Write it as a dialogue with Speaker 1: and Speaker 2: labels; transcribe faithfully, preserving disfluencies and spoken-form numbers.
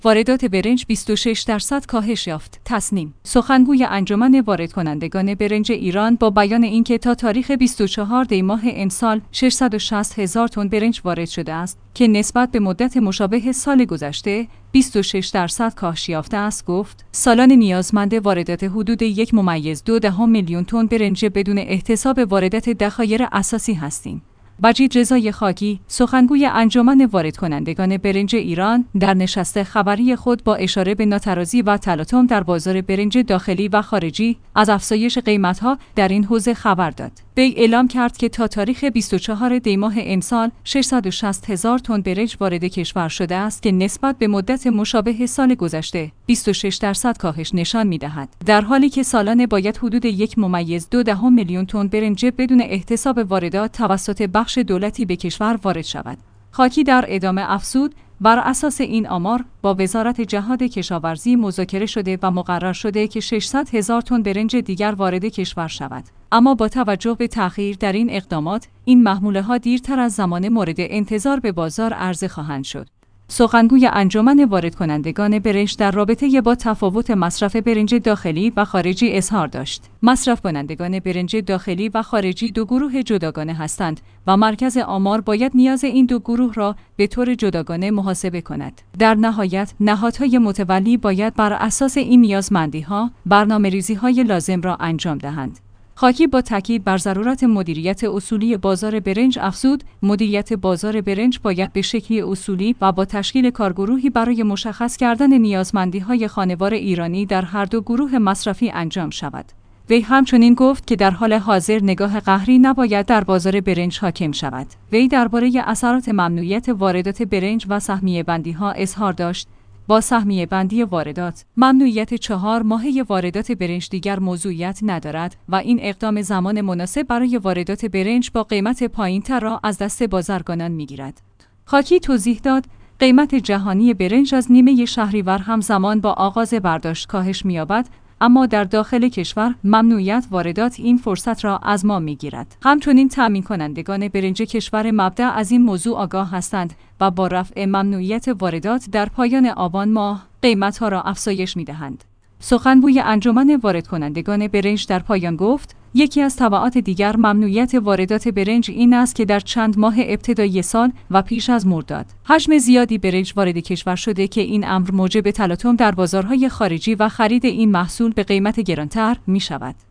Speaker 1: واردات برنج بیست و شش درصد کاهش یافت. تصنیم: سخنگوی انجمن واردکنندگان برنج ایران با بیان اینکه تا تاریخ بیست و چهارم دی ماه امسال ششصد و شصت هزار تن برنج وارد شده است که نسبت به مدت مشابه سال گذشته بیست و شش درصد کاهش یافته است، گفت سالانه نیازمند واردات حدود یک ممیز دو دهم میلیون تن برنج بدون احتساب واردات دخایر اساسی هستیم. مجید رضای خاکی، سخنگوی انجمن واردکنندگان برنج ایران، در نشست خبری خود با اشاره به ناترازی و تلاطم در بازار برنج داخلی و خارجی از افزایش قیمت‌ها در این حوزه خبر داد. وی اعلام کرد که تا تاریخ بیست و چهارم دی ماه امسال ششصد و شصت هزار تن برنج وارد کشور شده است که نسبت به مدت مشابه سال گذشته بیست و شش درصد کاهش نشان می‌دهد. در حالی که سالانه باید حدود یک ممیز دو دهم میلیون تن برنج بدون احتساب واردات توسط بخش دولتی به کشور وارد شود. خاکی در ادامه افزود: بر اساس این آمار با وزارت جهاد کشاورزی مذاکره شده و مقرر شده که ششصد هزار تن برنج دیگر وارد کشور شود. اما با توجه به تأخیر در این اقدامات، این محموله ها دیرتر از زمان مورد انتظار به بازار عرضه خواهند شد. سخنگوی انجمن واردکنندگان برنج در رابطه با تفاوت مصرف برنج داخلی و خارجی اظهار داشت. مصرف کنندگان برنج داخلی و خارجی دو گروه جداگانه هستند و مرکز آمار باید نیاز این دو گروه را به طور جداگانه محاسبه کند. در نهایت، نهادهای متولی باید بر اساس این نیازمندی‌ها برنامه‌ریزی‌های لازم را انجام دهند. خاکی با تاکید بر ضرورت مدیریت اصولی بازار برنج افزود: مدیریت بازار برنج باید به شکلی اصولی و با تشکیل کارگروهی برای مشخص کردن نیازمندی‌های خانوار ایرانی در هر دو گروه مصرفی انجام شود. وی همچنین گفت که در حال حاضر نگاه قهری نباید در بازار برنج حاکم شود. وی درباره اثرات ممنوعیت واردات برنج و سهمیه بندی‌ها اظهار داشت: با سهمیه بندی واردات، ممنوعیت چهار ماهه واردات برنج دیگر موضوعیت ندارد و این اقدام زمان مناسب برای واردات برنج با قیمت پایین‌تر را از دست بازرگانان می‌گیرد. خاکی توضیح داد: قیمت جهانی برنج از نیمه شهریور همزمان با آغاز برداشت کاهش می‌یابد، اما در داخل کشور ممنوعیت واردات این فرصت را از ما می‌گیرد. همچنین تأمین کنندگان برنج کشور مبدأ از این موضوع آگاه هستند و با رفع ممنوعیت واردات در پایان آبان ماه قیمت‌ها را افزایش می‌دهند. سخنگوی انجمن واردکنندگان برنج در پایان گفت: یکی از تبعات دیگر ممنوعیت واردات برنج این است که در چند ماه ابتدایی سال و پیش از مرداد حجم زیادی برنج وارد کشور شده که این امر موجب تلاطم در بازارهای خارجی و خرید این محصول به قیمت گرانتر می شود.